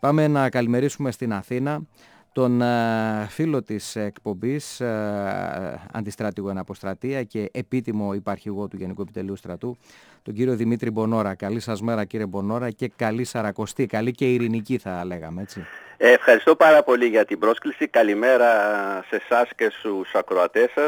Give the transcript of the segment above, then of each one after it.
Πάμε να καλημερίσουμε στην Αθήνα τον φίλο της εκπομπής, αντιστράτηγο εν αποστρατεία και επίτιμο υπαρχηγό του Γενικού Επιτελείου Στρατού, τον κύριο Δημήτρη Μπονόρα. Καλή σας μέρα, κύριε Μπονόρα, και καλή Σαρακοστή, καλή και ειρηνική θα λέγαμε, έτσι. Ευχαριστώ πάρα πολύ για την πρόσκληση. Καλημέρα σε εσάς και στους ακροατές σας.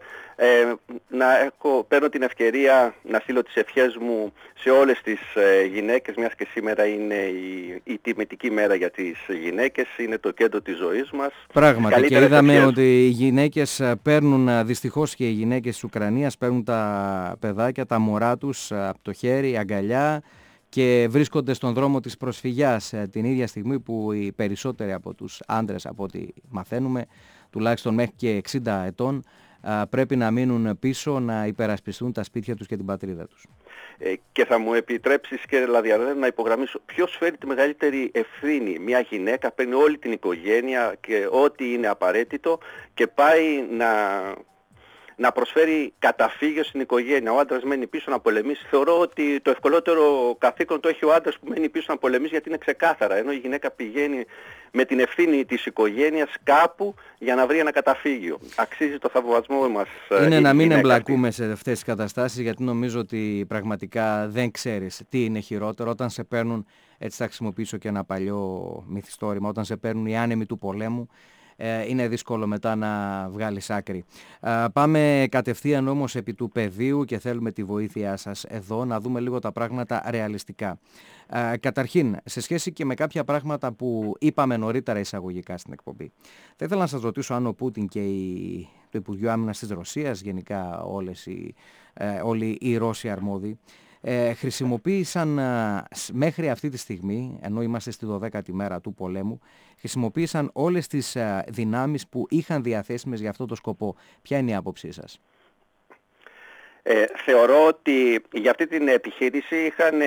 Παίρνω την ευκαιρία να στείλω τις ευχές μου σε όλες τις γυναίκες, μιας και σήμερα είναι η τιμητική μέρα για τις γυναίκες, είναι το κέντρο της ζωής μας. Πράγματι, και είδαμε ότι οι γυναίκες παίρνουν, δυστυχώς και οι γυναίκες της Ουκρανίας παίρνουν τα παιδάκια, τα μωρά τους από το χέρι, αγκαλιά, και βρίσκονται στον δρόμο της προσφυγιάς την ίδια στιγμή που οι περισσότεροι από τους άντρες, από ό,τι μαθαίνουμε, τουλάχιστον μέχρι και 60 ετών, πρέπει να μείνουν πίσω, να υπερασπιστούν τα σπίτια τους και την πατρίδα τους. Και θα μου επιτρέψεις, κύριε Λαδιαρδέ, να υπογραμμίσω ποιος φέρει τη μεγαλύτερη ευθύνη. Μια γυναίκα παίρνει όλη την οικογένεια και ό,τι είναι απαραίτητο και πάει να προσφέρει καταφύγιο στην οικογένεια. Ο άντρας μένει πίσω να πολεμήσει. Θεωρώ ότι το ευκολότερο καθήκον το έχει ο άντρας που μένει πίσω να πολεμήσει, γιατί είναι ξεκάθαρα. Ενώ η γυναίκα πηγαίνει με την ευθύνη της οικογένειας κάπου για να βρει ένα καταφύγιο. Αξίζει το θαυμασμό μας. Είναι να μην εμπλακούμε σε αυτές τις καταστάσεις, γιατί νομίζω ότι πραγματικά δεν ξέρεις τι είναι χειρότερο όταν σε παίρνουν, έτσι θα χρησιμοποιήσω και ένα παλιό μυθιστόρημα, όταν σε παίρνουν οι άνεμοι του πολέμου. Είναι δύσκολο μετά να βγάλεις άκρη. Πάμε κατευθείαν όμως επί του πεδίου και θέλουμε τη βοήθειά σας εδώ να δούμε λίγο τα πράγματα ρεαλιστικά. Καταρχήν, σε σχέση και με κάποια πράγματα που είπαμε νωρίτερα εισαγωγικά στην εκπομπή, θα ήθελα να σας ρωτήσω αν ο Πούτιν και το Υπουργείο Άμυνας της Ρωσίας, γενικά όλοι οι Ρώσοι αρμόδιοι, χρησιμοποίησαν μέχρι αυτή τη στιγμή, ενώ είμαστε στη 12η μέρα του πολέμου, χρησιμοποίησαν όλες τις δυνάμεις που είχαν διαθέσιμες για αυτό το σκοπό. Ποια είναι η άποψή σας? Θεωρώ ότι για αυτή την επιχείρηση είχαν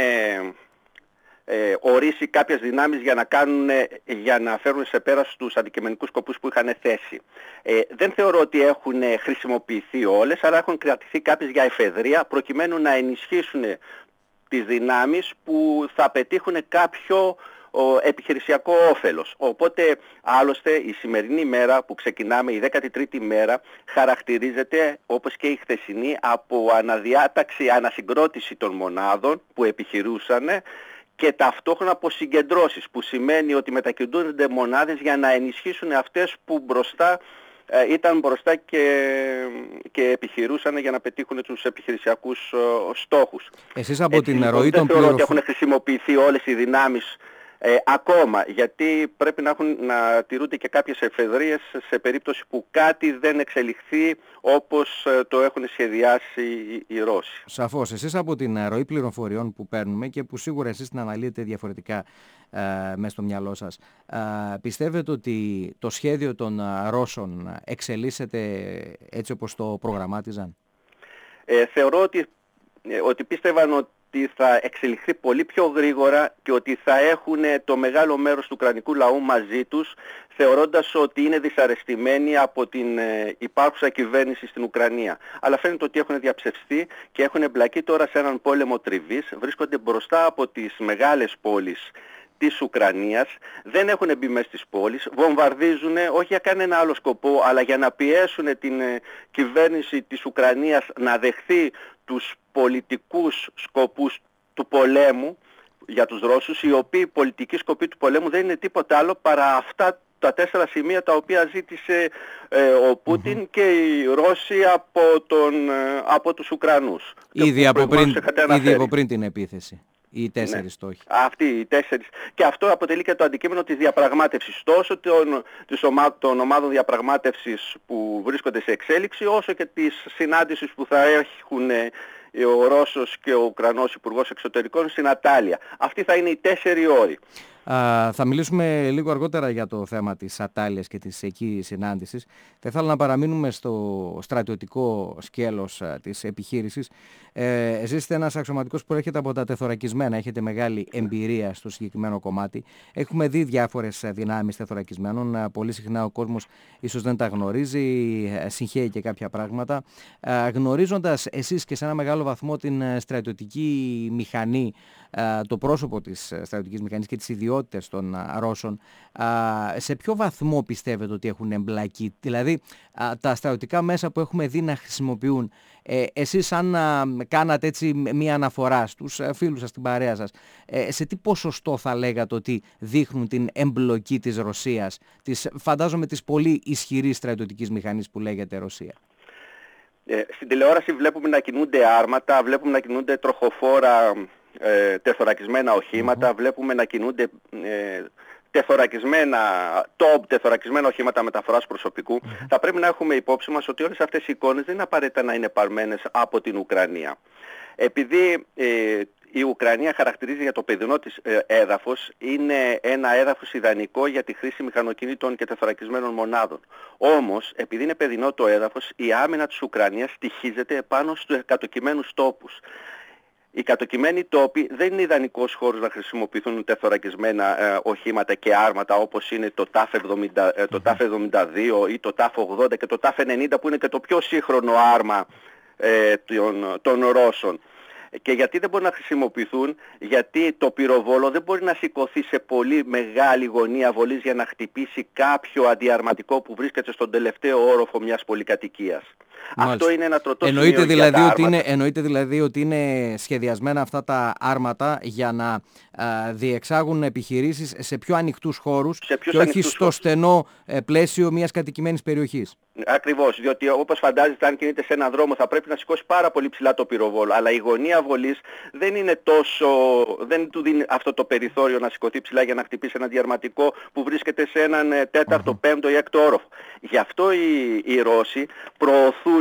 ορίσει κάποιες δυνάμεις για να φέρουν σε πέρας τους αντικειμενικούς σκοπούς που είχαν θέσει. Δεν θεωρώ ότι έχουν χρησιμοποιηθεί όλες, αλλά έχουν κρατηθεί κάποιες για εφεδρεία, προκειμένου να ενισχύσουν τις δυνάμεις που θα πετύχουν κάποιο επιχειρησιακό όφελος. Οπότε άλλωστε η σημερινή μέρα που ξεκινάμε, η 13η μέρα, χαρακτηρίζεται όπως και η χθεσινή από αναδιάταξη, ανασυγκρότηση των μονάδων που επιχειρούσαν και ταυτόχρονα από συγκεντρώσεις, που σημαίνει ότι μετακινούνται μονάδες για να ενισχύσουν αυτές που ήταν μπροστά και επιχειρούσαν για να πετύχουν τους επιχειρησιακούς στόχους. Εσείς από την ροή των δεν θεωρώ ότι έχουν χρησιμοποιηθεί όλες οι δυνάμεις ακόμα, γιατί πρέπει να τηρούνται και κάποιες εφεδρείες σε περίπτωση που κάτι δεν εξελιχθεί όπως το έχουν σχεδιάσει οι Ρώσοι. Σαφώς. Εσείς από την ροή πληροφοριών που παίρνουμε και που σίγουρα εσείς την αναλύετε διαφορετικά μέσα στο μυαλό σας, πιστεύετε ότι το σχέδιο των Ρώσων εξελίσσεται έτσι όπως το προγραμμάτιζαν? Θεωρώ ότι πίστευαν ότι θα εξελιχθεί πολύ πιο γρήγορα και ότι θα έχουν το μεγάλο μέρος του ουκρανικού λαού μαζί τους, θεωρώντας ότι είναι δυσαρεστημένοι από την υπάρχουσα κυβέρνηση στην Ουκρανία. Αλλά φαίνεται ότι έχουν διαψευστεί και έχουν εμπλακεί τώρα σε έναν πόλεμο τριβής, βρίσκονται μπροστά από τις μεγάλες πόλεις της Ουκρανίας, δεν έχουν μπει μέσα στις πόλεις, βομβαρδίζουν όχι για κανένα άλλο σκοπό, αλλά για να πιέσουν την κυβέρνηση της Ουκρανίας να δεχθεί τους πολιτικούς σκοπούς του πολέμου για τους Ρώσους, οι οποίοι πολιτικοί σκοποί του πολέμου δεν είναι τίποτα άλλο παρά αυτά τα 4 σημεία τα οποία ζήτησε ο Πούτιν και οι Ρώσοι από τους Ουκρανούς. Ήδη από πριν την επίθεση. Οι 4 στόχοι. Αυτοί οι 4. Και αυτό αποτελεί και το αντικείμενο της διαπραγμάτευσης. Τόσο των ομάδων διαπραγμάτευσης που βρίσκονται σε εξέλιξη, όσο και της συνάντησης που θα έχουν ο Ρώσος και ο Ουκρανός Υπουργός Εξωτερικών στην Ατάλια. Αυτή θα είναι οι 4 όροι. Θα μιλήσουμε λίγο αργότερα για το θέμα της Ατάλειας και της εκεί συνάντησης. Θα ήθελα να παραμείνουμε στο στρατιωτικό σκέλος της επιχείρησης. Εσείς είστε ένας αξιωματικός που έρχεται από τα τεθωρακισμένα, έχετε μεγάλη εμπειρία στο συγκεκριμένο κομμάτι. Έχουμε δει διάφορες δυνάμεις τεθωρακισμένων. Πολύ συχνά ο κόσμος ίσως δεν τα γνωρίζει, συγχαίει και κάποια πράγματα. Γνωρίζοντας εσείς και σε ένα μεγάλο βαθμό την στρατιωτική μηχανή, το πρόσωπο της στρατιωτικής μηχανής και τις ιδιότητες δραστηριότητες των Ρώσων, σε ποιο βαθμό πιστεύετε ότι έχουν εμπλακεί? Δηλαδή τα στρατιωτικά μέσα που έχουμε δει να χρησιμοποιούν, εσείς αν κάνατε έτσι μία αναφορά στους φίλους σας, στην παρέα σας, σε τι ποσοστό θα λέγατε ότι δείχνουν την εμπλοκή της Ρωσίας, φαντάζομαι της πολύ ισχυρής στρατιωτικής μηχανής που λέγεται Ρωσία? Στην τηλεόραση βλέπουμε να κινούνται άρματα, βλέπουμε να κινούνται τροχοφόρα τεθωρακισμένα οχήματα, βλέπουμε να κινούνται τεθωρακισμένα οχήματα μεταφοράς προσωπικού. Θα πρέπει να έχουμε υπόψη μας ότι όλες αυτές οι εικόνες δεν είναι απαραίτητα να είναι πάρμενες από την Ουκρανία. Επειδή η Ουκρανία χαρακτηρίζει για το παιδινό της έδαφος, είναι ένα έδαφος ιδανικό για τη χρήση μηχανοκινήτων και τεθωρακισμένων μονάδων. Όμως, επειδή είναι παιδινό το έδαφος, η άμυνα της Ουκρανίας στοιχίζεται πάνω στους κατοικημένους τόπους. Οι κατοικημένοι τόποι δεν είναι ιδανικός χώρος να χρησιμοποιηθούν τεθωρακισμένα οχήματα και άρματα όπως είναι το TAF-72 ή το TAF-80 και το TAF-90 που είναι και το πιο σύγχρονο άρμα των Ρώσων. Και γιατί δεν μπορούν να χρησιμοποιηθούν? Γιατί το πυροβόλο δεν μπορεί να σηκωθεί σε πολύ μεγάλη γωνία βολής για να χτυπήσει κάποιο αντιαρματικό που βρίσκεται στον τελευταίο όροφο μιας πολυκατοικίας. Αυτό είναι ένα τροτό σημείο για τα άρματα. Εννοείται δηλαδή ότι είναι σχεδιασμένα αυτά τα άρματα για να διεξάγουν επιχειρήσεις σε πιο ανοιχτούς χώρους και όχι στο στενό πλαίσιο μιας κατοικημένης περιοχής. Ακριβώς, διότι όπως φαντάζεστε, αν κινείται σε έναν δρόμο θα πρέπει να σηκώσει πάρα πολύ ψηλά το πυροβόλο, αλλά η γωνία βολής δεν του δίνει αυτό το περιθώριο να σηκωθεί ψηλά για να χτυπήσει ένα διαρματικό που βρίσκεται σε έναν τέταρτο, πέμπτο ή έκτο όροφο. Γι' αυτό οι Ρώσοι προωθούν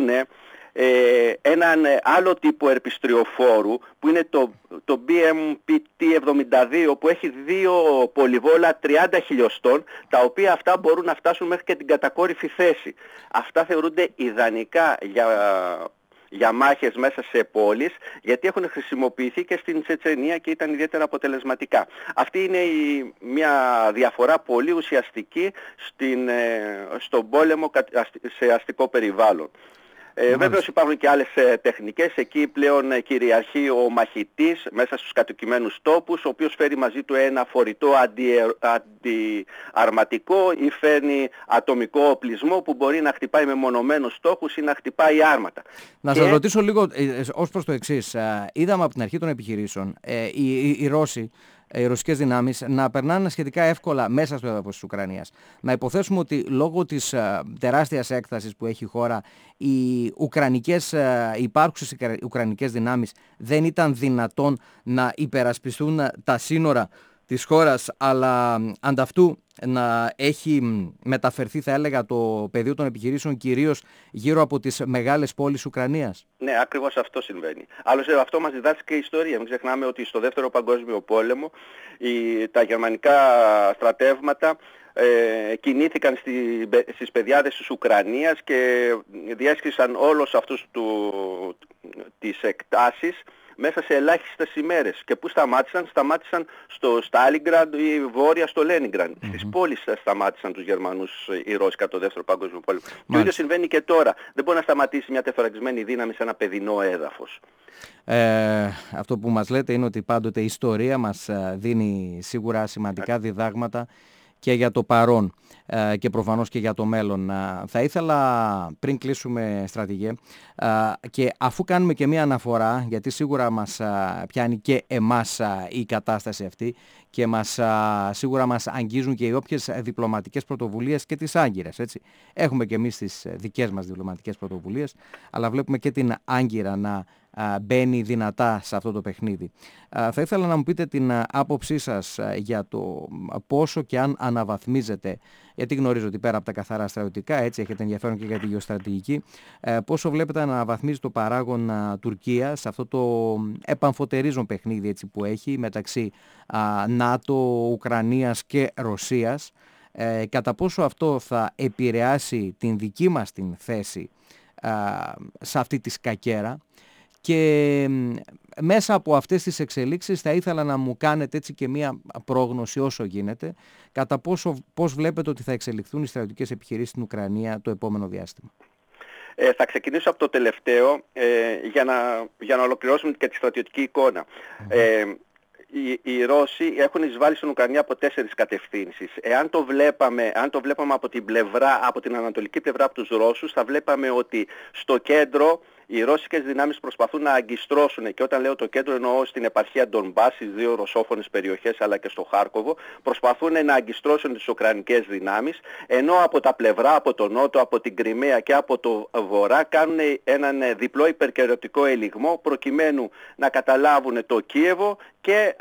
έναν άλλο τύπο ερπιστριοφόρου που είναι το BMPT-72, που έχει 2 πολυβόλα 30 χιλιοστών, τα οποία αυτά μπορούν να φτάσουν μέχρι και την κατακόρυφη θέση. Αυτά θεωρούνται ιδανικά για μάχες μέσα σε πόλεις, γιατί έχουν χρησιμοποιηθεί και στην Τσετσενία και ήταν ιδιαίτερα αποτελεσματικά. Αυτή είναι μια διαφορά πολύ ουσιαστική στον πόλεμο σε αστικό περιβάλλον. Βέβαιως υπάρχουν και άλλες τεχνικές. Εκεί πλέον κυριαρχεί ο μαχητής μέσα στους κατοικημένους τόπους, ο οποίος φέρει μαζί του ένα φορητό αντιαρματικό ή φέρνει ατομικό οπλισμό που μπορεί να χτυπάει με μονομένους στόχους ή να χτυπάει άρματα. Να σας ρωτήσω λίγο ως προς το εξής. Είδαμε από την αρχή των επιχειρήσεων οι ρωσικές δυνάμεις να περνάνε σχετικά εύκολα μέσα στο έδαφος της Ουκρανίας. Να υποθέσουμε ότι λόγω της τεράστιας έκτασης που έχει η χώρα, οι υπάρχουσες ουκρανικές δυνάμεις δεν ήταν δυνατόν να υπερασπιστούν τα σύνορα της χώρας, αλλά ανταυτού να έχει μεταφερθεί, θα έλεγα, το πεδίο των επιχειρήσεων κυρίως γύρω από τις μεγάλες πόλεις Ουκρανίας. Ναι, ακριβώς αυτό συμβαίνει. Άλλωστε αυτό μας διδάσκει και η ιστορία. Μην ξεχνάμε ότι στο Δεύτερο Παγκόσμιο Πόλεμο τα γερμανικά στρατεύματα κινήθηκαν στις πεδιάδες της Ουκρανίας και διέσχισαν όλους αυτούς τις εκτάσεις μέσα σε ελάχιστες ημέρες. Και πού σταμάτησαν στο Στάλινγκραντ ή βόρεια στο Λένινγκραντ. Στις πόλεις σταμάτησαν τους Γερμανούς οι Ρώσοι κατά το Δεύτερο Παγκόσμιο Πόλεμο. Και το ίδιο συμβαίνει και τώρα. Δεν μπορεί να σταματήσει μια τεθωρακισμένη δύναμη σε ένα παιδινό έδαφος. Αυτό που μας λέτε είναι ότι πάντοτε η ιστορία μας δίνει σίγουρα σημαντικά διδάγματα και για το παρόν και προφανώς και για το μέλλον. Θα ήθελα πριν κλείσουμε, στρατηγέ, και αφού κάνουμε και μία αναφορά, γιατί σίγουρα μας πιάνει και εμάς η κατάσταση αυτή και σίγουρα μας αγγίζουν και οι όποιες διπλωματικές πρωτοβουλίες και τις άγκυρες, έτσι. Έχουμε και εμείς τις δικές μας διπλωματικές πρωτοβουλίες, αλλά βλέπουμε και την άγκυρα να μπαίνει δυνατά σε αυτό το παιχνίδι. Θα ήθελα να μου πείτε την άποψή σας για το πόσο και αν αναβαθμίζεται, γιατί γνωρίζω ότι πέρα από τα καθαρά στρατιωτικά, έτσι έχετε ενδιαφέρον και για τη γεωστρατηγική, πόσο βλέπετε να αναβαθμίζει το παράγον Τουρκία σε αυτό το επαμφωτερίζον παιχνίδι, έτσι, που έχει μεταξύ ΝΑΤΟ, Ουκρανίας και Ρωσίας, κατά πόσο αυτό θα επηρεάσει την δική μας την θέση σε αυτή τη σκακέρα. Και μέσα από αυτές τις εξελίξεις θα ήθελα να μου κάνετε έτσι και μία πρόγνωση όσο γίνεται, κατά πώς βλέπετε ότι θα εξελιχθούν οι στρατιωτικές επιχειρήσεις στην Ουκρανία το επόμενο διάστημα. Θα ξεκινήσω από το τελευταίο για να ολοκληρώσουμε και τη στρατιωτική εικόνα. οι Ρώσοι έχουν εισβάλει στην Ουκρανία από 4 κατευθύνσεις. Αν το βλέπαμε από την πλευρά, από την ανατολική πλευρά από τους Ρώσους, θα βλέπαμε ότι στο κέντρο οι ρώσικες δυνάμεις προσπαθούν να αγκιστρώσουν, και όταν λέω το κέντρο εννοώ στην επαρχία Ντονμπάς, στις 2 ρωσόφωνες περιοχές, αλλά και στο Χάρκοβο, προσπαθούν να αγκιστρώσουν τις ουκρανικές δυνάμεις, ενώ από τα πλευρά, από τον νότο, από την Κριμαία και από το βορρά κάνουν έναν διπλό υπερκαιρωτικό ελιγμό προκειμένου να καταλάβουν το Κίεβο και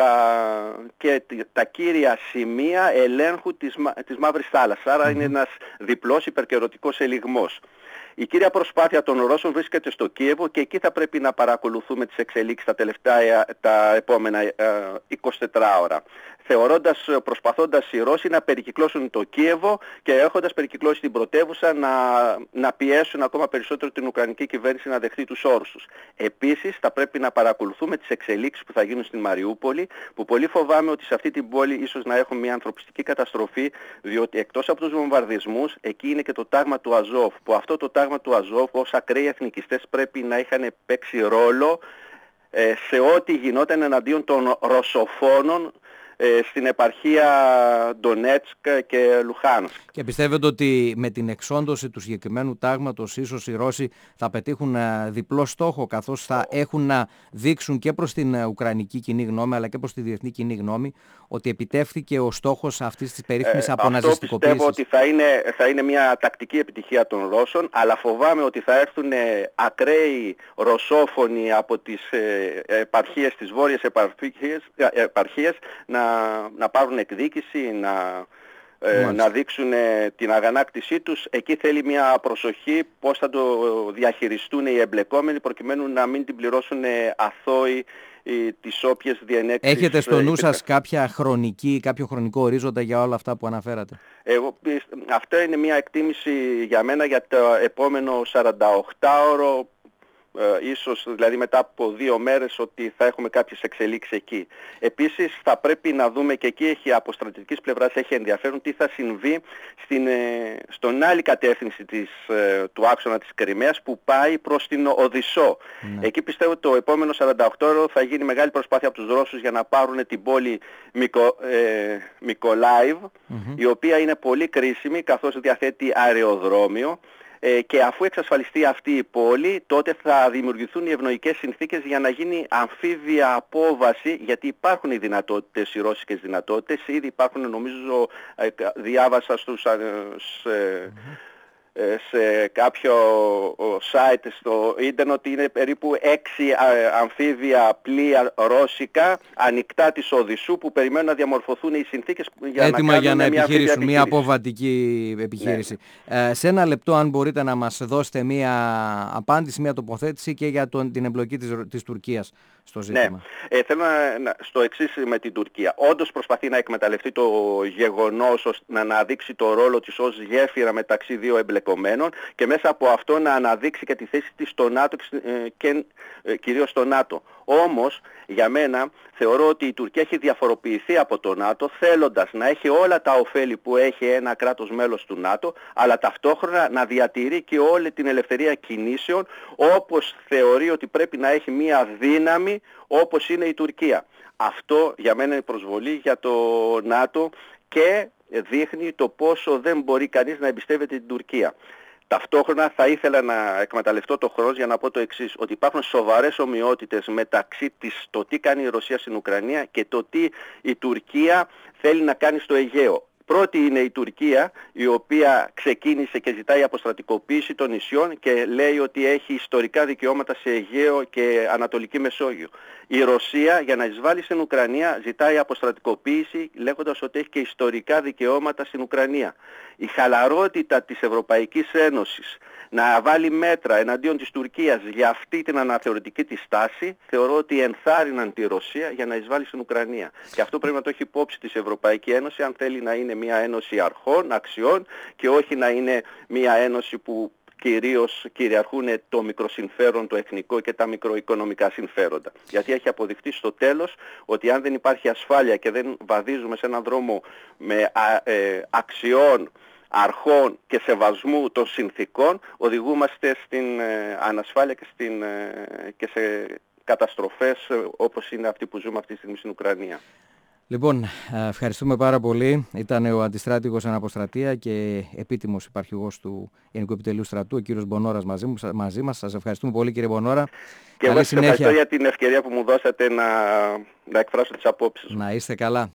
τα κύρια σημεία ελέγχου της Μαύρης Θάλασσας. Άρα είναι ένας διπλός υπερκαιρωτικός ελιγμός. Η κύρια προσπάθεια των Ρώσων βρίσκεται στο Κίεβο και εκεί θα πρέπει να παρακολουθούμε τις εξελίξεις τα επόμενα 24 ώρα. Προσπαθώντας οι Ρώσοι να περικυκλώσουν το Κίεβο και έχοντας περικυκλώσει την πρωτεύουσα να πιέσουν ακόμα περισσότερο την Ουκρανική κυβέρνηση να δεχτεί τους όρους τους. Επίσης θα πρέπει να παρακολουθούμε τις εξελίξεις που θα γίνουν στην Μαριούπολη, που πολύ φοβάμαι ότι σε αυτή την πόλη ίσως να έχουμε μια ανθρωπιστική καταστροφή, διότι εκτός από τους βομβαρδισμούς εκεί είναι και το τάγμα του Αζόφ, που αυτό το τάγμα του Αζόφ ως ακραίοι εθνικιστές πρέπει να είχαν παίξει ρόλο σε ό,τι γινόταν εναντίον των ρωσοφόνων στην επαρχία Ντονέτσκ και Λουχάνσκ. Και πιστεύετε ότι με την εξόντωση του συγκεκριμένου τάγματος ίσως οι Ρώσοι θα πετύχουν διπλό στόχο, καθώς θα έχουν να δείξουν και προς την ουκρανική κοινή γνώμη αλλά και προς τη διεθνή κοινή γνώμη ότι επιτεύχθηκε ο στόχος αυτής της περίφημης αποναζιστικοποίησης? Αυτό πιστεύω ότι θα είναι μια τακτική επιτυχία των Ρώσων, αλλά φοβάμαι ότι θα έρθουν ακραίοι ρωσόφωνοι από τις επαρχίες, τις βόρειες επαρχίες να πάρουν εκδίκηση, να δείξουν την αγανάκτησή τους. Εκεί θέλει μια προσοχή πώς θα το διαχειριστούν οι εμπλεκόμενοι προκειμένου να μην την πληρώσουν αθώοι τις όποιες διενέξεις. Έχετε στο νου σας κάποιο χρονικό ορίζοντα για όλα αυτά που αναφέρατε? Αυτό είναι μια εκτίμηση για μένα για το επόμενο 48ωρο, ίσως δηλαδή μετά από 2 μέρες, ότι θα έχουμε κάποιες εξελίξεις εκεί. Επίσης θα πρέπει να δούμε, και εκεί από στρατιωτικής πλευράς έχει ενδιαφέρον, τι θα συμβεί στον άλλη κατεύθυνση του άξονα της Κριμαίας που πάει προς την Οδυσσό. Εκεί πιστεύω ότι το επόμενο 48ωρο θα γίνει μεγάλη προσπάθεια από τους Ρώσους για να πάρουν την πόλη Μικολάιβ, η οποία είναι πολύ κρίσιμη καθώς διαθέτει αεροδρόμιο. Και αφού εξασφαλιστεί αυτή η πόλη, τότε θα δημιουργηθούν οι ευνοϊκές συνθήκες για να γίνει αμφίβια απόβαση, γιατί υπάρχουν οι δυνατότητες, οι ρώσικες δυνατότητες. Ήδη υπάρχουν, νομίζω, διάβασα σε κάποιο site στο ίντερνετ ότι είναι περίπου 6 αμφίβια πλοία ρώσικα ανοιχτά της Οδυσσού που περιμένουν να διαμορφωθούν οι συνθήκες για να επιχειρήσουν μια αποβατική επιχείρηση. Σε ένα λεπτό, αν μπορείτε να μας δώσετε μια απάντηση, μια τοποθέτηση και για την εμπλοκή της Τουρκίας στο ζήτημα. Θέλω στο εξής με την Τουρκία. Όντως προσπαθεί να εκμεταλλευτεί το γεγονός ώστε να αναδείξει το ρόλο της ως γέφυρα μεταξύ δύο εμπλεκομένων και μέσα από αυτό να αναδείξει και τη θέση της στο ΝΑΤΟ και κυρίως στο ΝΑΤΟ. Όμως, για μένα, θεωρώ ότι η Τουρκία έχει διαφοροποιηθεί από το ΝΑΤΟ θέλοντας να έχει όλα τα ωφέλη που έχει ένα κράτος μέλος του ΝΑΤΟ, αλλά ταυτόχρονα να διατηρεί και όλη την ελευθερία κινήσεων, όπως θεωρεί ότι πρέπει να έχει μία δύναμη όπως είναι η Τουρκία. Αυτό για μένα είναι προσβολή για το ΝΑΤΟ και δείχνει το πόσο δεν μπορεί κανείς να εμπιστεύεται την Τουρκία. Ταυτόχρονα θα ήθελα να εκμεταλλευτώ το χρόνο για να πω το εξής, ότι υπάρχουν σοβαρές ομοιότητες μεταξύ το τι κάνει η Ρωσία στην Ουκρανία και το τι η Τουρκία θέλει να κάνει στο Αιγαίο. Πρώτη είναι η Τουρκία, η οποία ξεκίνησε και ζητάει αποστρατικοποίηση των νησιών και λέει ότι έχει ιστορικά δικαιώματα σε Αιγαίο και Ανατολική Μεσόγειο. Η Ρωσία, για να εισβάλλει στην Ουκρανία, ζητάει αποστρατικοποίηση λέγοντας ότι έχει και ιστορικά δικαιώματα στην Ουκρανία. Η χαλαρότητα της Ευρωπαϊκής Ένωσης να βάλει μέτρα εναντίον της Τουρκίας για αυτή την αναθεωρητική της στάση, θεωρώ ότι ενθάρρυναν τη Ρωσία για να εισβάλλει στην Ουκρανία. Και αυτό πρέπει να το έχει υπόψη της Ευρωπαϊκή Ένωση, αν θέλει να είναι μια ένωση αρχών, αξιών και όχι να είναι μια ένωση που κυρίως κυριαρχούν το μικροσυμφέρον, το εθνικό και τα μικροοικονομικά συμφέροντα. Γιατί έχει αποδειχτεί στο τέλος ότι αν δεν υπάρχει ασφάλεια και δεν βαδίζουμε σε έναν δρόμο με αξιών, αρχών και σεβασμού των συνθήκων, οδηγούμαστε στην ανασφάλεια και σε καταστροφές όπως είναι αυτή που ζούμε αυτή τη στιγμή στην Ουκρανία. Λοιπόν, ευχαριστούμε πάρα πολύ. Ήταν ο αντιστράτηγος εν αποστρατεία και επίτιμος υπαρχηγός του Γενικού Επιτελείου Στρατού, ο κύριος Μπονόρας μαζί μας. Σας ευχαριστούμε πολύ, κύριε Μπονόρα. Και εγώ σας ευχαριστώ για την ευκαιρία που μου δώσατε να εκφράσω τις απόψεις μου. Να είστε καλά.